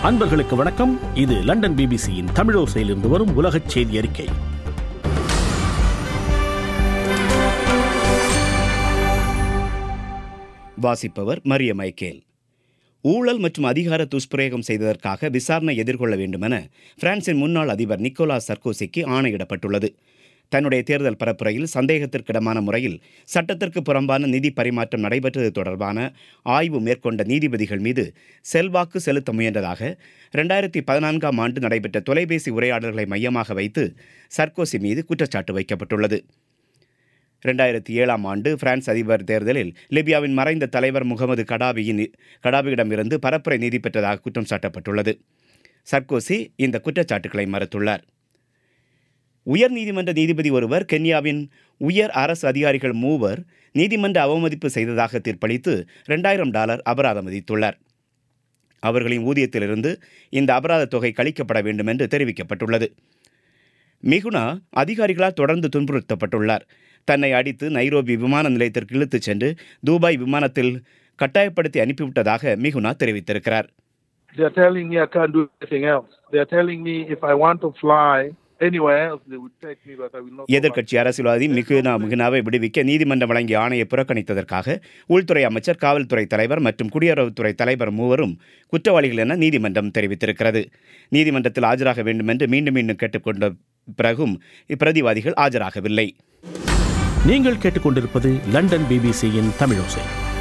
அன்பர்களுக்கு வணக்கம். இது லண்டன் பிபிசியின் தமிழோசையிலிருந்து வரும் உலகச் செய்தி அறிக்கை. வாசிப்பவர் மரிய மைக்கேல். ஊழல் மற்றும் அதிகார துஷ்பிரயோகம் செய்ததற்காக விசாரணை எதிர்கொள்ள வேண்டுமென பிரான்சின் முன்னாள் அதிபர் நிக்கோலாஸ் சர்கோசிக்கு ஆணையிடப்பட்டுள்ளது. தன்னுடைய தேர்தல் பரப்புரையில் சந்தேகத்திற்கிடமான முறையில் சட்டத்திற்கு புறம்பான நிதி பரிமாற்றம் நடைபெற்றது தொடர்பான ஆய்வு மேற்கொண்ட நீதிபதிகள் மீது செல்வாக்கு செலுத்த முயன்றதாக 2014ஆம் ஆண்டு நடைபெற்ற தொலைபேசி உரையாடல்களை மையமாக வைத்து சர்கோசி மீது குற்றச்சாட்டு வைக்கப்பட்டுள்ளது. 2007ஆம் ஆண்டு பிரான்ஸ் அதிபர் தேர்தலில் லிபியாவின் மறைந்த தலைவர் முகமது கடாபியிடமிருந்து பரப்புரை நீதி பெற்றதாக குற்றம் சாட்டப்பட்டுள்ளது. சர்கோசி இந்த குற்றச்சாட்டுக்களை மறுத்துள்ளார். உயர்நீதிமன்ற நீதிபதி ஒருவர் கென்யாவின் உயர் அரசு அதிகாரிகள் 3 நீதிமன்ற அவமதிப்பு செய்ததாக தீர்ப்பளித்து $2000 அபராதம் விதித்துள்ளார். அவர்களின் ஊதியத்திலிருந்து இந்த அபராத தொகை கழிக்கப்பட வேண்டும் என்று தெரிவிக்கப்பட்டுள்ளது. மிகுனா அதிகாரிகளால் தொடர்ந்து துன்புறுத்தப்பட்டுள்ளார். தன்னை அடித்து நைரோபி விமான நிலையத்திற்கு இழுத்துச் சென்று துபாய் விமானத்தில் கட்டாயப்படுத்தி அனுப்பிவிட்டதாக மிகுனா தெரிவித்திருக்கிறார். எதிர்க்கட்சி அரசியல்வாதி மிகுனாவை விடுவிக்க நீதிமன்றம் வழங்கிய ஆணையை புறக்கணித்ததற்காக உள்துறை அமைச்சர், காவல்துறை தலைவர் மற்றும் குடியுறவுத்துறை தலைவர் 3 குற்றவாளிகள் என நீதிமன்றம் தெரிவித்திருக்கிறது. நீதிமன்றத்தில் ஆஜராக வேண்டும் என்று மீண்டும் கேட்டுக்கொண்ட பிறகும் இப்பிரதிவாதிகள் ஆஜராகவில்லை. நீங்கள் கேட்டுக்கொண்டிருப்பது லண்டன் பிபிசியின் தமிழோசை.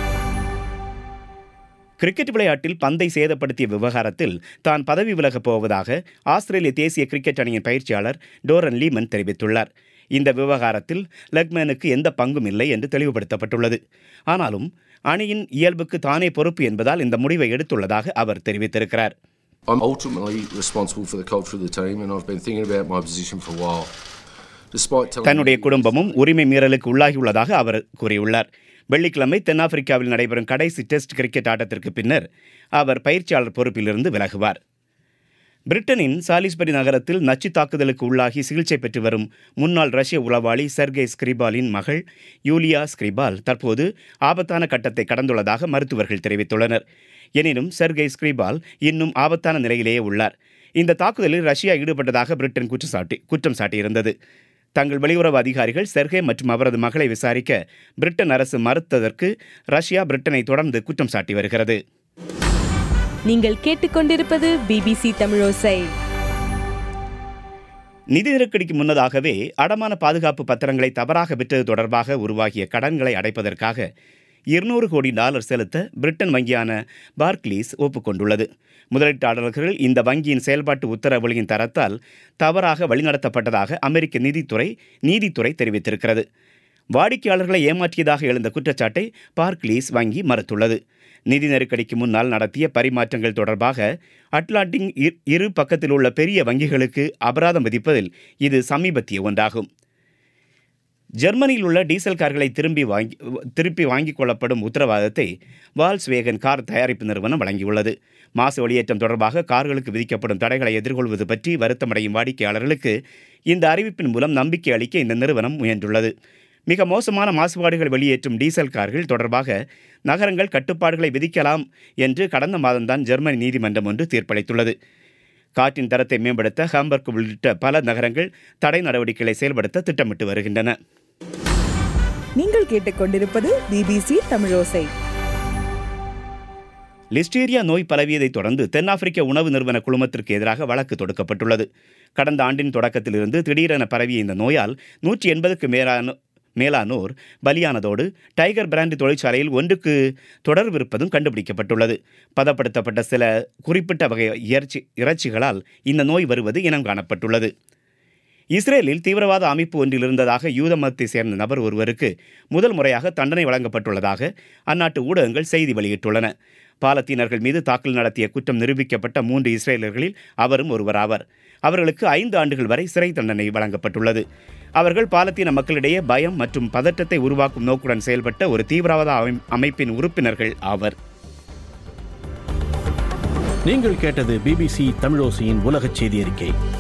கிரிக்கெட் விளையாட்டில் பந்தை சேதப்படுத்திய விவகாரத்தில் தான் பதவி விலகப் போவதாக ஆஸ்திரேலிய தேசிய கிரிக்கெட் அணியின் பயிற்சியாளர் டோரன் லீமன் தெரிவித்துள்ளார். இந்த விவகாரத்தில் லெக்மேனுக்கு எந்த பங்கும் இல்லை என்று தெளிவுபடுத்தப்பட்டுள்ளது. ஆனாலும் அணியின் இயல்புக்கு தானே பொறுப்பு என்பதால் இந்த முடிவை எடுத்துள்ளதாக அவர் தெரிவித்திருக்கிறார். I'm ultimately responsible for the culture of the team and I've been thinking about my position for a while. தன்னுடைய குடும்பமும் உரிமை மீறலுக்கு உள்ளாகியுள்ளதாக அவர் கூறியுள்ளார். வெள்ளிக்கிழமை தென்னாப்பிரிக்காவில் நடைபெறும் கடைசி டெஸ்ட் கிரிக்கெட் ஆட்டத்திற்கு பின்னர் அவர் பயிற்சியாளர் பொறுப்பிலிருந்து விலகுவார். பிரிட்டனின் சாலிஸ்பரி நகரத்தில் நச்சு தாக்குதலுக்கு உள்ளாகி சிகிச்சை பெற்று வரும் முன்னாள் ரஷ்ய உளவாளி செர்கே ஸ்கிரிபாலின் மகள் யூலியா ஸ்கிரிபால் தற்போது ஆபத்தான கட்டத்தை கடந்துள்ளதாக மருத்துவர்கள் தெரிவித்துள்ளனர். எனினும் செர்கே ஸ்கிரிபால் இன்னும் ஆபத்தான நிலையிலேயே உள்ளார். இந்த தாக்குதலில் ரஷ்யா ஈடுபட்டதாக பிரிட்டன் குற்றம் சாட்டியிருந்தது. தங்கள் வெளியுறவு அதிகாரிகள் செர்கே மற்றும் அவரது மகளை விசாரிக்க பிரிட்டன் அரசு மறுத்ததற்கு ரஷ்யா பிரிட்டனை தொடர்ந்து குற்றம் சாட்டி வருகிறது. நீங்கள் கேட்டுக்கொண்டிருப்பது பிபிசி தமிழோசை. நிதி நெருக்கடிக்கு முன்னதாகவே அடமான பாதுகாப்பு பத்திரங்களை தவறாக விற்றது தொடர்பாக உருவாகிய கடன்களை அடைப்பதற்காக $200 கோடி செலுத்த பிரிட்டன் வங்கியான பார்க்லீஸ் ஒப்புக்கொண்டுள்ளது. முதலீட்டாளர்கள் இந்த வங்கியின் செயல்பாட்டு உத்தரவுகளின் தரத்தால் தவறாக வழிநடத்தப்பட்டதாக அமெரிக்க நீதித்துறை தெரிவித்திருக்கிறது. வாடிக்கையாளர்களை ஏமாற்றியதாக எழுந்த குற்றச்சாட்டை பார்க்லீஸ் வங்கி மறுத்துள்ளது. நிதி நெருக்கடிக்கு முன்னால் நடத்திய பரிமாற்றங்கள் தொடர்பாக அட்லாண்டிக் இரு பக்கத்தில் உள்ள பெரிய வங்கிகளுக்கு அபராதம் விதிப்பதில் இது சமீபத்திய ஒன்றாகும். ஜெர்மனியில் உள்ள டீசல் கார்களை திருப்பி வாங்கிக் கொள்ளப்படும் உத்தரவாதத்தை வால்ஸ்வேகன் கார் தயாரிப்பு நிறுவனம் வழங்கியுள்ளது. மாசு வெளியேற்றம் தொடர்பாக கார்களுக்கு விதிக்கப்படும் தடைகளை எதிர்கொள்வது பற்றி வருத்தமடையும் வாடிக்கையாளர்களுக்கு இந்த அறிவிப்பின் மூலம் நம்பிக்கை அளிக்க இந்த நிறுவனம் முயன்றுள்ளது. மிக மோசமான மாசுபாடுகள் வெளியேற்றும் டீசல் கார்கள் தொடர்பாக நகரங்கள் கட்டுப்பாடுகளை விதிக்கலாம் என்று கடந்த மாதம்தான் ஜெர்மனி நீதிமன்றம் ஒன்று தீர்ப்பளித்துள்ளது. காற்றின் தரத்தை மேம்படுத்த ஹாம்பர்க் உள்ளிட்ட பல நகரங்கள் தடை நடவடிக்கைகளை செயல்படுத்த திட்டமிட்டு வருகின்றன. நீங்கள் கேட்டுக்கொண்டிருப்பது பிபிசி தமிழோசை. லிஸ்டீரியா நோய் பரவியதை தொடர்ந்து தென்னாப்பிரிக்க உணவு நிறுவன குழுமத்திற்கு எதிராக வழக்கு தொடுக்கப்பட்டுள்ளது. கடந்த ஆண்டின் தொடக்கத்திலிருந்து திடீரென பரவிய இந்த நோயால் 180க்கு மேலானோர் பலியானதோடு டைகர் பிராண்ட் தொழிற்சாலையில் ஒன்றுக்கு தொடர்பிருப்பதும் கண்டுபிடிக்கப்பட்டுள்ளது. பதப்படுத்தப்பட்ட சில குறிப்பிட்ட வகை இறைச்சிகளால் இந்த நோய் வருவது இனம் காணப்பட்டுள்ளது. இஸ்ரேலில் தீவிரவாத அமைப்பு ஒன்றில் இருந்ததாக யூத மதத்தை சேர்ந்த நபர் ஒருவருக்கு முதல் முறையாக தண்டனை வழங்கப்பட்டுள்ளதாக அந்நாட்டு ஊடகங்கள் செய்தி வெளியிட்டுள்ளன. பாலத்தீனர்கள் மீது தாக்குதல் நடத்திய குற்றம் நிரூபிக்கப்பட்ட 3 இஸ்ரேலர்களில் அவரும் ஒருவராவர். அவர்களுக்கு 5 ஆண்டுகள் வரை சிறை தண்டனை வழங்கப்பட்டுள்ளது. அவர்கள் பாலத்தீன மக்களிடையே பயம் மற்றும் பதற்றத்தை உருவாக்கும் நோக்குடன் செயல்பட்ட ஒரு தீவிரவாத அமைப்பின் உறுப்பினர்கள் ஆவர். நீங்கள் கேட்டது பிபிசி தமிழோசையின் உலகச் செய்தி அறிக்கை.